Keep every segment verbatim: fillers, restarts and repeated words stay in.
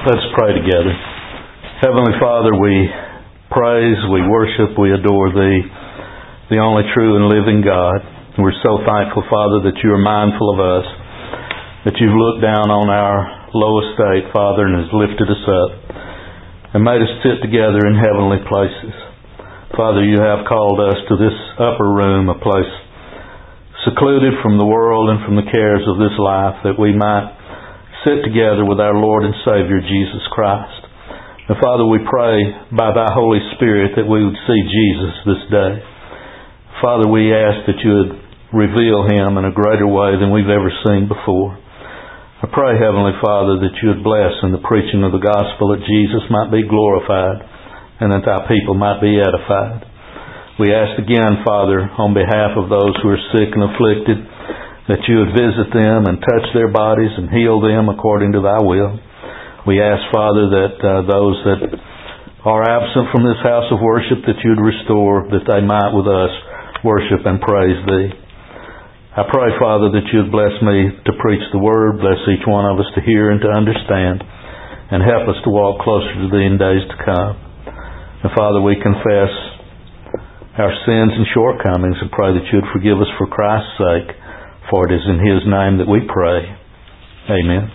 Let's pray together. Heavenly Father, we praise, we worship, we adore Thee, the only true and living God. We're so thankful, Father, that You are mindful of us, that You've looked down on our low estate, Father, and has lifted us up and made us sit together in heavenly places. Father, You have called us to this upper room, a place secluded from the world and from the cares of this life, that we might sit together with our Lord and Savior, Jesus Christ. And Father, we pray by Thy Holy Spirit that we would see Jesus this day. Father, we ask that You would reveal Him in a greater way than we've ever seen before. I pray, Heavenly Father, that You would bless in the preaching of the gospel, that Jesus might be glorified and that Thy people might be edified. We ask again, Father, on behalf of those who are sick and afflicted, that You would visit them and touch their bodies and heal them according to Thy will. We ask, Father, that uh, those that are absent from this house of worship, that You would restore, that they might with us worship and praise Thee. I pray, Father, that You would bless me to preach the Word, bless each one of us to hear and to understand, and help us to walk closer to Thee in days to come. And Father, we confess our sins and shortcomings and pray that You would forgive us for Christ's sake. For it is in His name that we pray. Amen.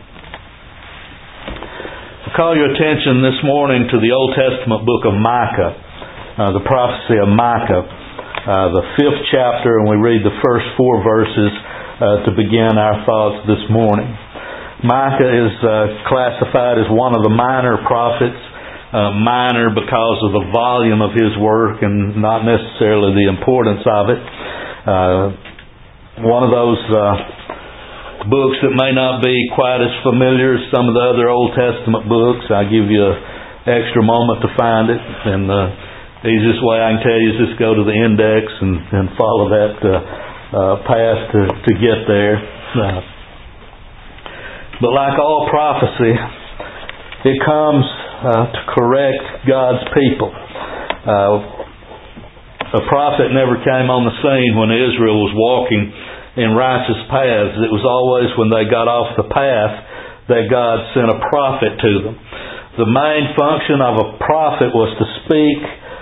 I call your attention this morning to the Old Testament book of Micah, uh, the prophecy of Micah, uh, the fifth chapter, and we read the first four verses uh, to begin our thoughts this morning. Micah is uh, classified as one of the minor prophets, uh, minor because of the volume of his work and not necessarily the importance of it. Uh, One of those uh, books that may not be quite as familiar as some of the other Old Testament books. I'll give you an extra moment to find it, and the easiest way I can tell you is just go to the index and, and follow that uh, uh, path to, to get there. Uh, but like all prophecy, it comes uh, to correct God's people. Uh, A prophet never came on the scene when Israel was walking in righteous paths. It was always when they got off the path that God sent a prophet to them. The main function of a prophet was to speak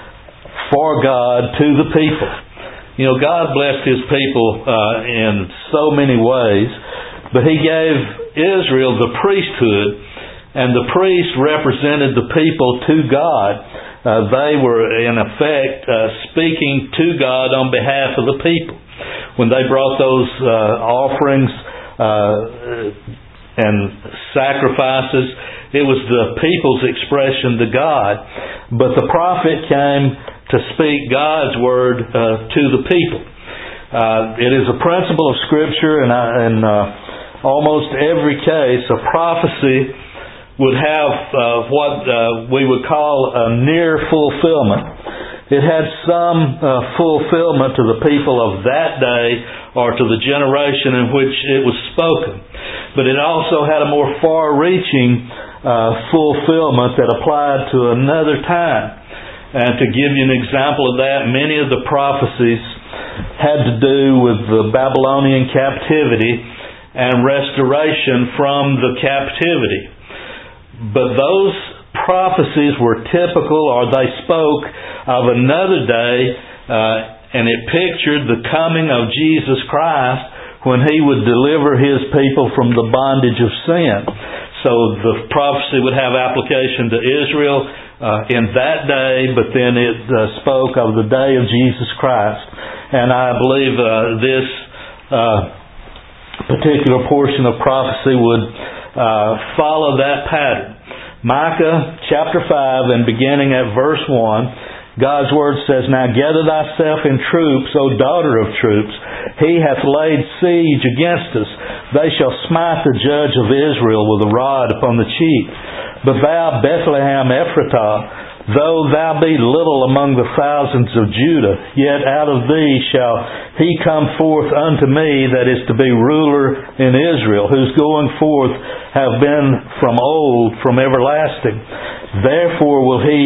for God to the people. You know, God blessed His people uh, in so many ways, but He gave Israel the priesthood, and the priest represented the people to God. Uh, they were, in effect, uh, speaking to God on behalf of the people. When they brought those uh, offerings uh, and sacrifices, it was the people's expression to God. But the prophet came to speak God's word uh, to the people. Uh, it is a principle of Scripture, and in uh, almost every case, a prophecy would have uh, what uh, we would call a near fulfillment. It had some uh, fulfillment to the people of that day or to the generation in which it was spoken. But it also had a more far-reaching uh, fulfillment that applied to another time. And to give you an example of that, many of the prophecies had to do with the Babylonian captivity and restoration from the captivity. But those prophecies were typical, or they spoke of another day, uh, and it pictured the coming of Jesus Christ when He would deliver His people from the bondage of sin. So the prophecy would have application to Israel uh, in that day, but then it uh, spoke of the day of Jesus Christ. And I believe uh, this uh, particular portion of prophecy would Uh, follow that pattern. Micah chapter five and beginning at verse one, God's Word says, "Now gather thyself in troops, O daughter of troops. He hath laid siege against us. They shall smite the judge of Israel with a rod upon the cheek. But thou, Bethlehem Ephratah, though thou be little among the thousands of Judah, yet out of thee shall he come forth unto me that is to be ruler in Israel, whose going forth have been from old, from everlasting. Therefore will he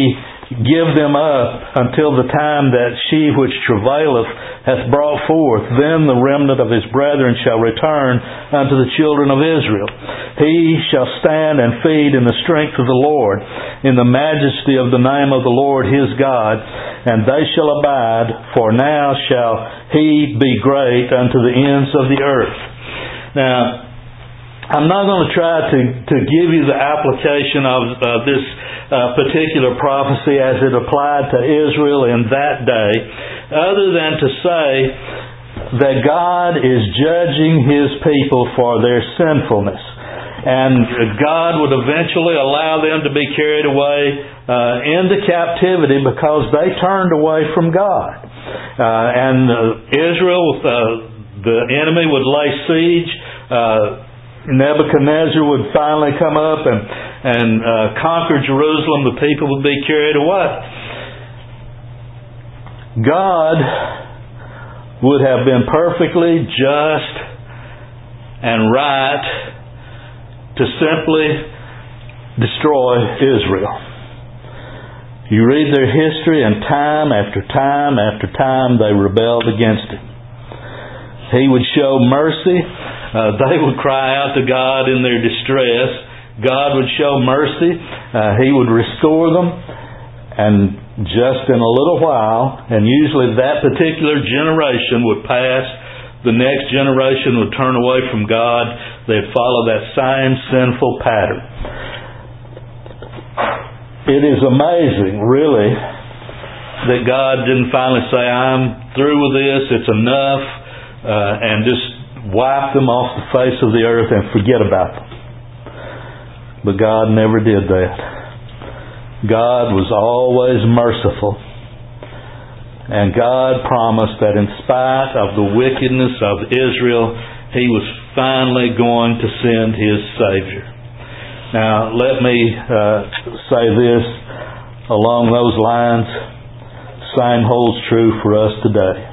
give them up until the time that she which travaileth hath brought forth. Then the remnant of his brethren shall return unto the children of Israel. He shall stand and feed in the strength of the Lord, in the majesty of the name of the Lord his God, and they shall abide, for now shall he be great unto the ends of the earth. Now, I'm not going to try to, to give you the application of uh, this uh, particular prophecy as it applied to Israel in that day, other than to say that God is judging His people for their sinfulness. And God would eventually allow them to be carried away uh, into captivity because they turned away from God. Uh, and uh, Israel, uh, the enemy would lay siege. Uh, Nebuchadnezzar would finally come up and, and uh, conquer Jerusalem. The people would be carried away. God would have been perfectly just and right to simply destroy Israel. You read their history, and time after time after time they rebelled against Him. He would show mercy. Uh, they would cry out to God in their distress. God would show mercy. Uh, he would restore them. And just in a little while, and usually that particular generation would pass, the next generation would turn away from God. They'd follow that same sinful pattern. It is amazing, really, that God didn't finally say, I'm through with this, it's enough, uh, and just wipe them off the face of the earth and forget about them. But God never did that. God was always merciful. And God promised that in spite of the wickedness of Israel, He was finally going to send His Savior. Now, let me uh, say this along those lines. Same holds true for us today.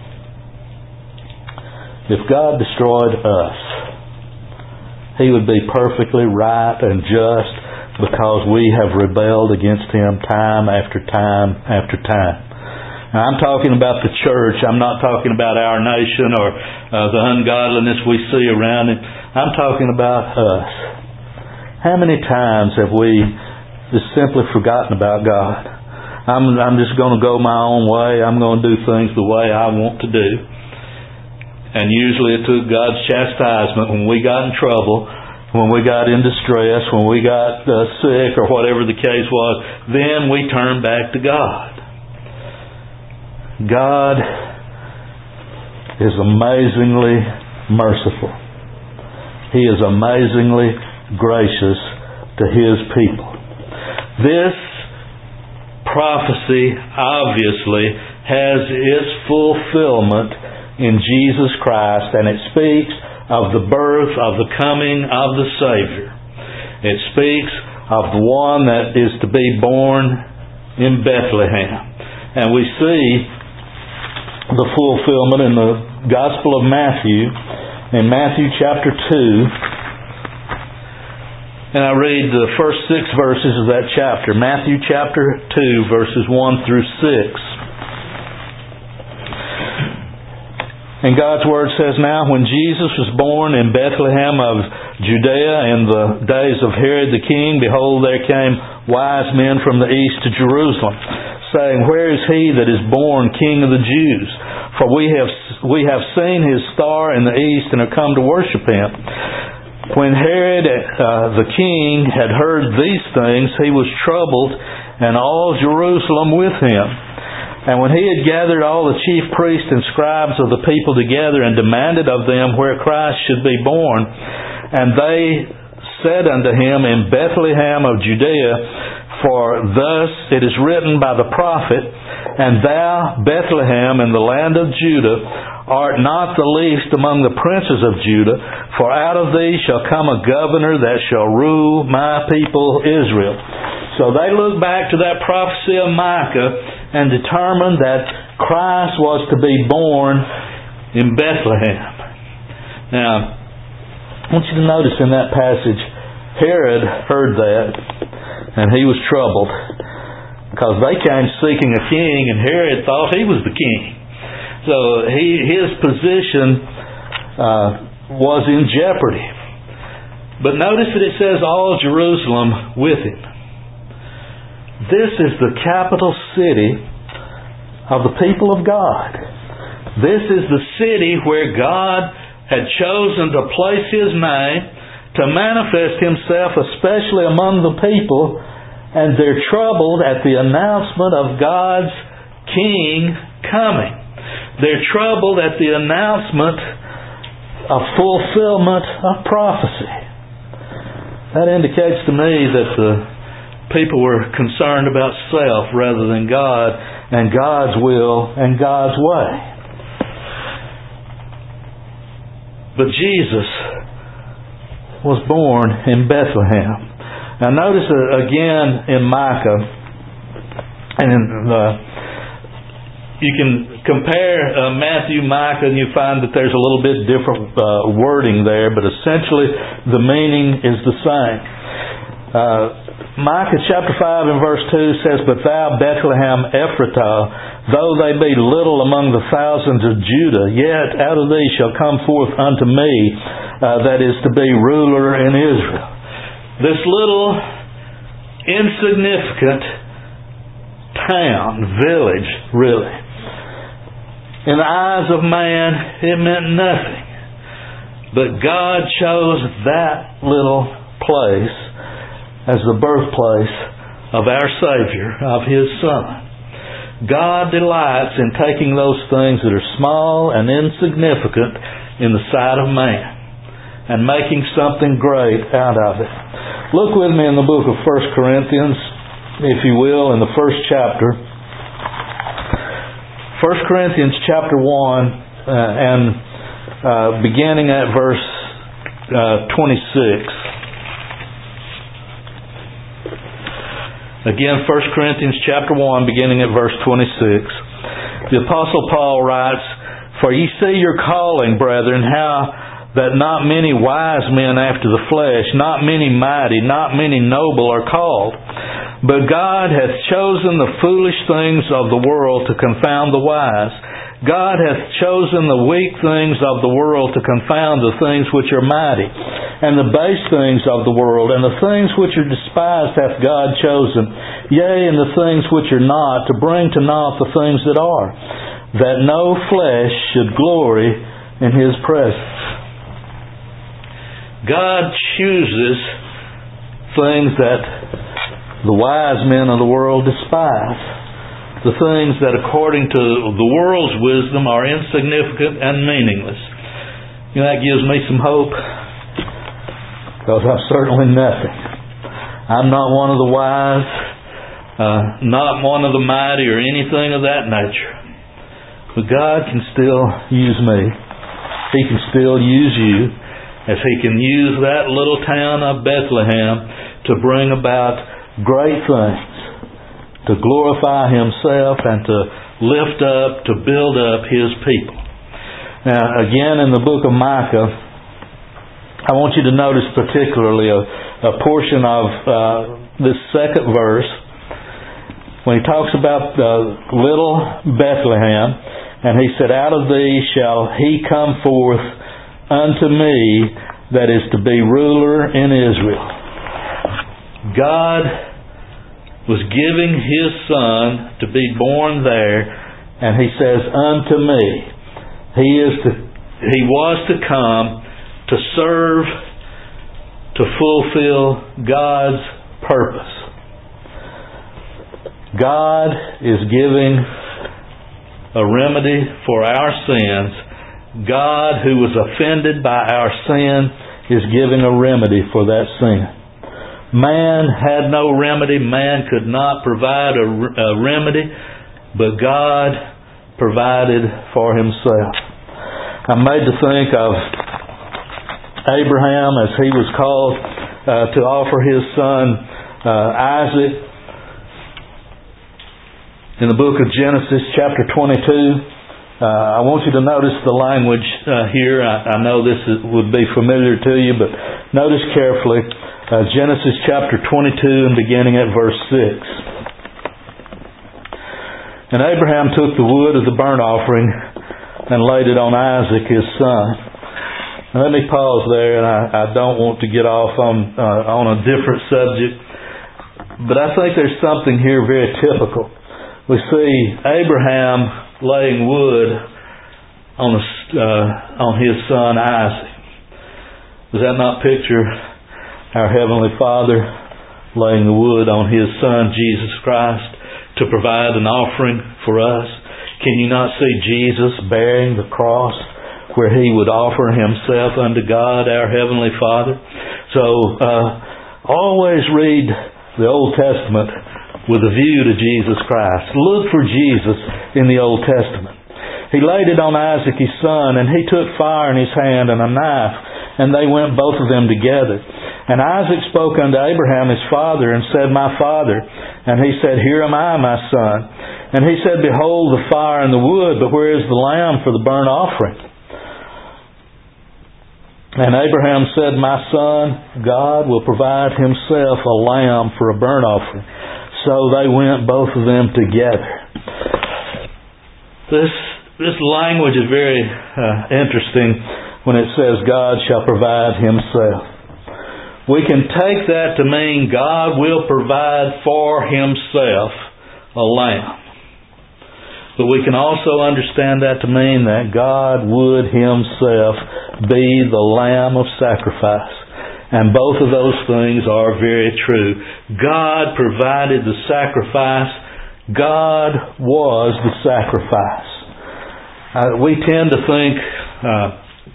If God destroyed us, He would be perfectly right and just because we have rebelled against Him time after time after time. Now, I'm talking about the church. I'm not talking about our nation or uh, the ungodliness we see around it. I'm talking about us. How many times have we just simply forgotten about God? I'm, I'm just going to go my own way. I'm going to do things the way I want to do. And usually it took God's chastisement when we got in trouble, when we got in distress, when we got uh, sick or whatever the case was, then we turned back to God. God is amazingly merciful. He is amazingly gracious to His people. This prophecy obviously has its fulfillment in Jesus Christ, and it speaks of the birth of the coming of the Savior. It speaks of the one that is to be born in Bethlehem. And we see the fulfillment in the Gospel of Matthew, in Matthew chapter two. And I read the first six verses of that chapter. Matthew chapter two, verses one through six. And God's Word says, Now when Jesus was born in Bethlehem of Judea in the days of Herod the king, behold, there came wise men from the east to Jerusalem, saying, Where is he that is born King of the Jews? For we have we have seen his star in the east and have come to worship him. When Herod uh, the king had heard these things, he was troubled, and all Jerusalem with him. And when he had gathered all the chief priests and scribes of the people together and demanded of them where Christ should be born, and they said unto him, In Bethlehem of Judea, for thus it is written by the prophet, And thou, Bethlehem, in the land of Judah, art not the least among the princes of Judah, for out of thee shall come a governor that shall rule my people Israel. So they look back to that prophecy of Micah and determined that Christ was to be born in Bethlehem. Now, I want you to notice in that passage, Herod heard that, and he was troubled. because they came seeking a king, and Herod thought he was the king. So he, his position uh, was in jeopardy. But notice that it says all Jerusalem with him. This is the capital city of the people of God. This is the city where God had chosen to place His name, to manifest Himself especially among the people, and they're troubled at the announcement of God's King coming. They're troubled at the announcement of fulfillment of prophecy. That indicates to me that the people were concerned about self rather than God and God's will and God's way. But Jesus was born in Bethlehem. Now notice again in Micah, and in the, you can compare uh, Matthew, Micah, and you find that there's a little bit different uh, wording there, but essentially the meaning is the same. Uh, Micah chapter five and verse two says, "But thou, Bethlehem Ephratah, though they be little among the thousands of Judah, yet out of thee shall come forth unto me, uh, that is to be ruler in Israel." This little insignificant town, village, really, in the eyes of man, it meant nothing. But God chose that little place as the birthplace of our Savior, of His Son. God delights in taking those things that are small and insignificant in the sight of man and making something great out of it. Look with me in the book of First Corinthians, if you will, in the first chapter. First Corinthians chapter one, uh, and uh, beginning at verse uh, twenty-six. Again, First Corinthians chapter one, beginning at verse twenty-six. The Apostle Paul writes, "For ye see your calling, brethren, how that not many wise men after the flesh, not many mighty, not many noble are called. But God hath chosen the foolish things of the world to confound the wise. God hath chosen the weak things of the world to confound the things which are mighty. And the base things of the world, and the things which are despised hath God chosen, yea, and the things which are not, to bring to naught the things that are, that no flesh should glory in His presence." God chooses things that the wise men of the world despise. The things that according to the world's wisdom are insignificant and meaningless. You know, that gives me some hope, because I'm certainly nothing. I'm not one of the wise, uh, not one of the mighty or anything of that nature. But God can still use me. He can still use you, as He can use that little town of Bethlehem to bring about great things, to glorify Himself and to lift up, to build up His people. Now, again in the book of Micah, I want you to notice particularly a, a portion of uh, this second verse, when he talks about uh, little Bethlehem, and he said, "Out of thee shall He come forth unto me, that is to be ruler in Israel." God was giving His Son to be born there, and He says, "Unto me." He is to, He was to come to serve, to fulfill God's purpose. God is giving a remedy for our sins. God, who was offended by our sin, is giving a remedy for that sin. Man had no remedy. Man could not provide a, a remedy, but God provided for Himself. I'm made to think of Abraham as he was called uh, to offer his son uh, Isaac. In the book of Genesis chapter twenty-two, Uh, I want you to notice the language uh, here. I, I know this is, would be familiar to you, but notice carefully uh, Genesis chapter twenty-two and beginning at verse six. And Abraham took the wood of the burnt offering and laid it on Isaac his son. Now, let me pause there, and I, I don't want to get off on uh, on a different subject, but I think there's something here very typical. We see Abraham laying wood on a, uh, on his son Isaac. Does that not picture our Heavenly Father laying the wood on His Son Jesus Christ to provide an offering for us? Can you not see Jesus bearing the cross where He would offer Himself unto God, our Heavenly Father? So, uh, always read the Old Testament with a view to Jesus Christ. Look for Jesus in the Old Testament. He laid it on Isaac his son, and he took fire in his hand and a knife, and they went both of them together. And Isaac spoke unto Abraham his father, and said, My father. And he said, Here am I, my son. And he said, Behold the fire and the wood, but where is the lamb for the burnt offering? And Abraham said, My son, God will provide Himself a lamb for a burnt offering. So they went both of them together. This this language is very uh, interesting when it says God shall provide Himself. We can take that to mean God will provide for Himself a lamb. But we can also understand that to mean that God would Himself be the lamb of sacrifice. And both of those things are very true. God provided the sacrifice. God was the sacrifice. Uh, we tend to think, uh,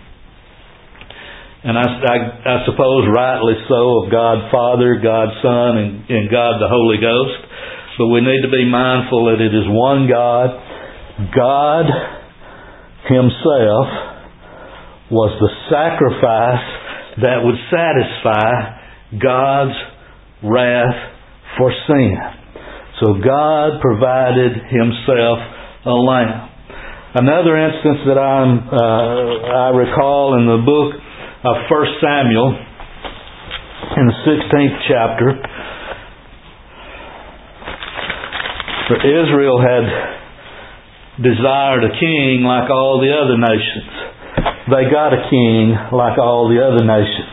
and I, I, I suppose rightly so, of God Father, God Son, and, and God the Holy Ghost. But we need to be mindful that it is one God. God Himself was the sacrifice that would satisfy God's wrath for sin. So God provided Himself a lamb. Another instance that I'm, uh, I recall in the book of First Samuel, in the sixteenth chapter, where Israel had desired a king like all the other nations. They got a king like all the other nations.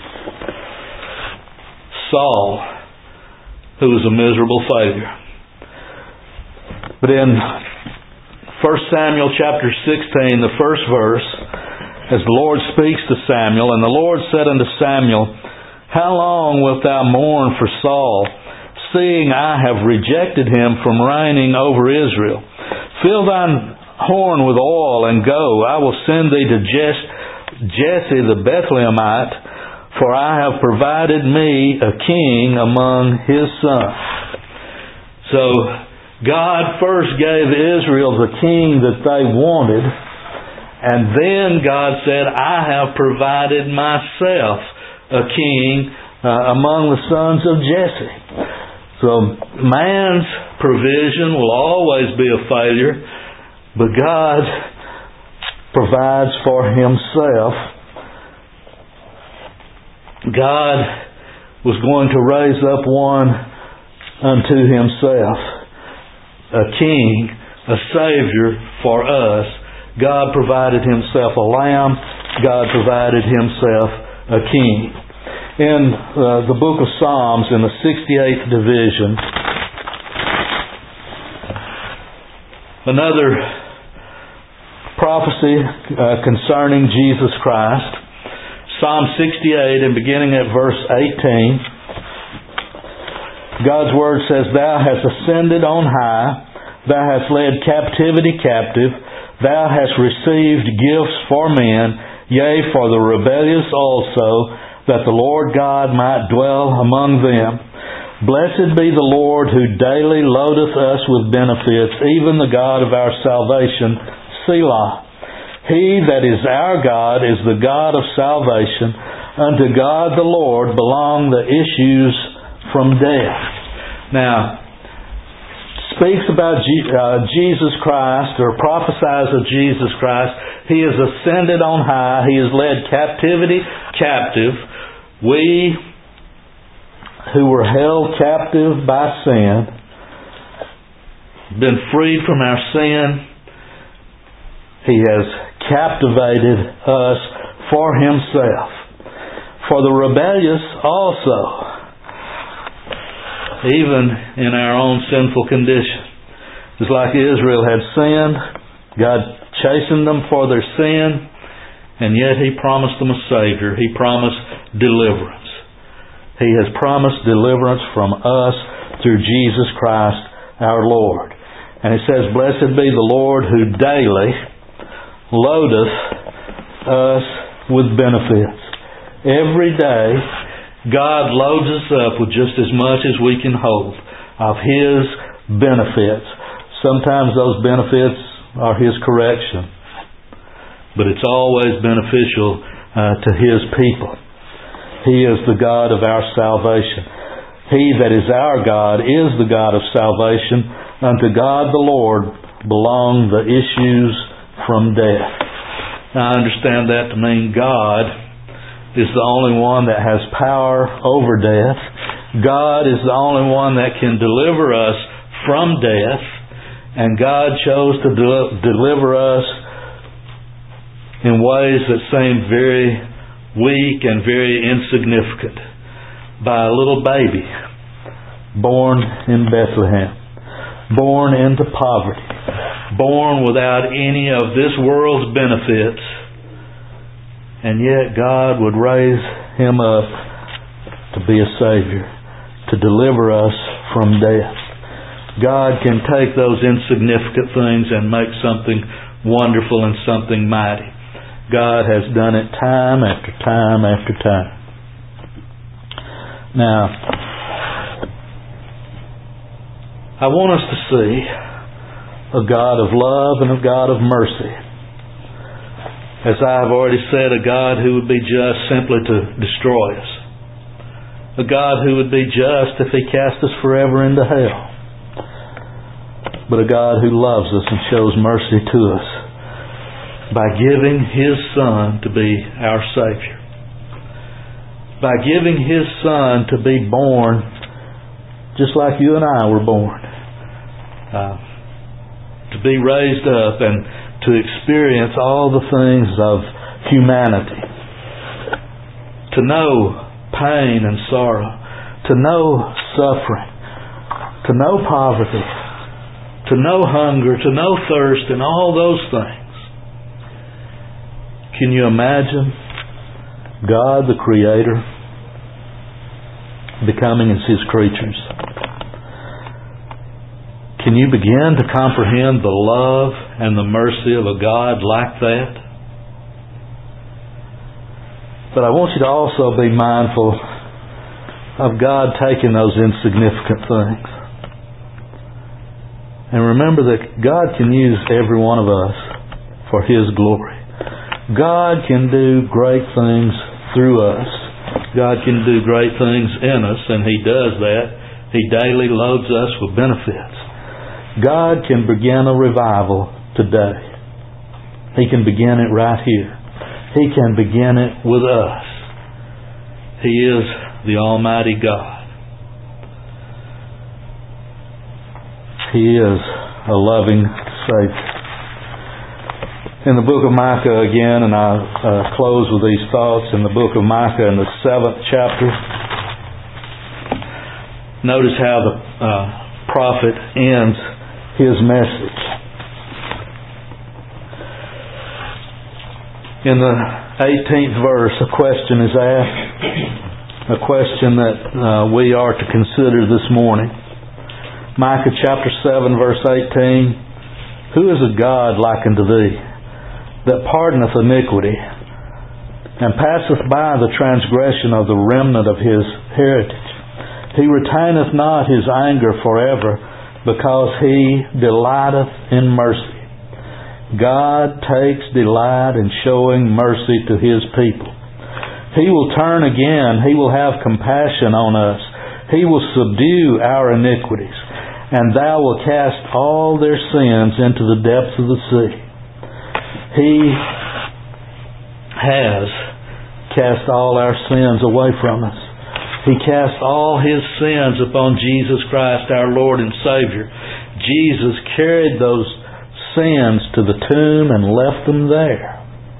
Saul, who was a miserable failure. But in First Samuel chapter sixteen, the first verse, as the Lord speaks to Samuel, and the Lord said unto Samuel, How long wilt thou mourn for Saul, seeing I have rejected him from reigning over Israel? Fill thine horn with oil, and go. I will send thee to Jesse the Bethlehemite, for I have provided me a king among his sons. So, God first gave Israel the king that they wanted, and then God said, I have provided myself a king uh, among the sons of Jesse. So, man's provision will always be a failure, but God provides for Himself. God was going to raise up one unto Himself, a king, a Savior for us. God provided Himself a lamb. God provided Himself a king. In uh, the book of Psalms, in the sixty-eighth division, another prophecy uh, concerning Jesus Christ. Psalm sixty-eight, and beginning at verse eighteen, God's Word says, Thou hast ascended on high, Thou hast led captivity captive, Thou hast received gifts for men, yea, for the rebellious also, that the Lord God might dwell among them. Blessed be the Lord, who daily loadeth us with benefits, even the God of our salvation, Selah. He that is our God is the God of salvation. Unto God the Lord belong the issues from death. Now, speaks about Jesus Christ, or prophesies of Jesus Christ. He is ascended on high. He has led captivity captive. We who were held captive by sin, been freed from our sin. He has captivated us for Himself. For the rebellious also, even in our own sinful condition. It's like Israel had sinned. God chastened them for their sin, and yet He promised them a Savior. He promised deliverance. He has promised deliverance from us through Jesus Christ our Lord. And it says, "Blessed be the Lord who daily loadeth us with benefits." Every day, God loads us up with just as much as we can hold of His benefits. Sometimes those benefits are His correction, but it's always beneficial uh, to His people. He is the God of our salvation. He that is our God is the God of salvation. Unto God the Lord belong the issues from death. Now I understand that to mean God is the only one that has power over death. God is the only one that can deliver us from death. And God chose to del- deliver us in ways that seem very weak and very insignificant. By a little baby born in Bethlehem, born into poverty, born without any of this world's benefits. And yet God would raise Him up to be a Savior, to deliver us from death. God can take those insignificant things and make something wonderful and something mighty. God has done it time after time after time. Now, I want us to see a God of love and a God of mercy. As I have already said, a God who would be just simply to destroy us. A God who would be just if He cast us forever into hell. But a God who loves us and shows mercy to us by giving His Son to be our Savior. By giving His Son to be born just like you and I were born. Uh, to be raised up and to experience all the things of humanity. To know pain and sorrow. To know suffering. To know poverty. To know hunger. To know thirst and all those things. Can you imagine God the Creator becoming as His creatures? Can you begin to comprehend the love and the mercy of a God like that? But I want you to also be mindful of God taking those insignificant things. And remember that God can use every one of us for His glory. God can do great things through us. God can do great things in us, and He does that. He daily loads us with benefits. God can begin a revival today. He can begin it right here. He can begin it with us. He is the Almighty God. He is a loving Savior. In the book of Micah again, and I'll uh, close with these thoughts, in the book of Micah in the seventh chapter, notice how the uh, prophet ends his message. In the eighteenth verse, a question is asked, a question that uh, we are to consider this morning. Micah chapter seven verse eighteen, "Who is a God like unto thee, that pardoneth iniquity, and passeth by the transgression of the remnant of His heritage? He retaineth not His anger forever, because He delighteth in mercy." God takes delight in showing mercy to His people. He will turn again. He will have compassion on us. He will subdue our iniquities. And thou wilt cast all their sins into the depths of the sea. He has cast all our sins away from us. He cast all His sins upon Jesus Christ, our Lord and Savior. Jesus carried those sins to the tomb and left them there.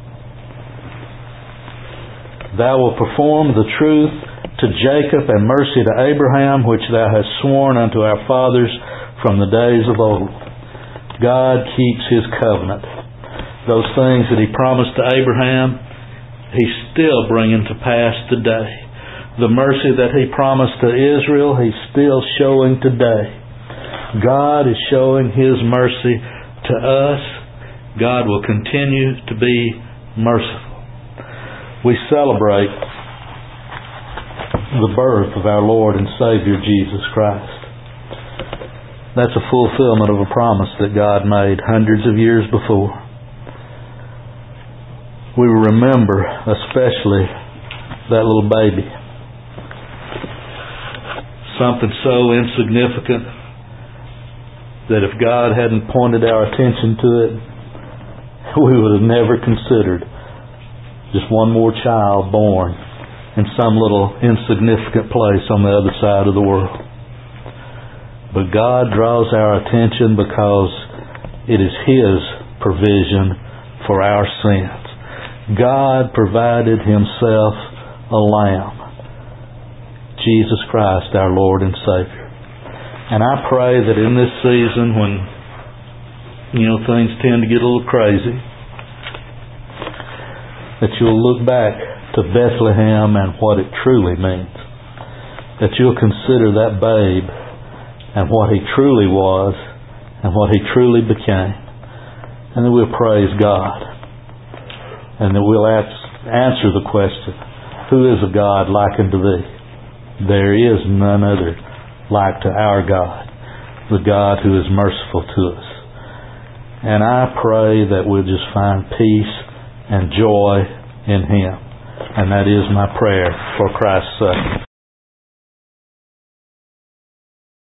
Thou wilt perform the truth to Jacob and mercy to Abraham, which thou hast sworn unto our fathers from the days of old. God keeps His covenant. Those things that He promised to Abraham, He's still bringing to pass today. The mercy that He promised to Israel, He's still showing today. God is showing His mercy to us. God will continue to be merciful. We celebrate the birth of our Lord and Savior Jesus Christ. That's a fulfillment of a promise that God made hundreds of years before. We remember especially that little baby. Something so insignificant that if God hadn't pointed our attention to it, we would have never considered just one more child born in some little insignificant place on the other side of the world. But God draws our attention because it is His provision for our sins. God provided Himself a lamb, Jesus Christ, our Lord and Savior. And I pray that in this season when, you know, things tend to get a little crazy, that you'll look back to Bethlehem and what it truly means. That you'll consider that babe and what He truly was and what He truly became. And that we'll praise God. And that we'll answer the question, who is a God like unto Thee? There is none other like to our God, the God who is merciful to us. And I pray that we'll just find peace and joy in Him. And that is my prayer for Christ's sake.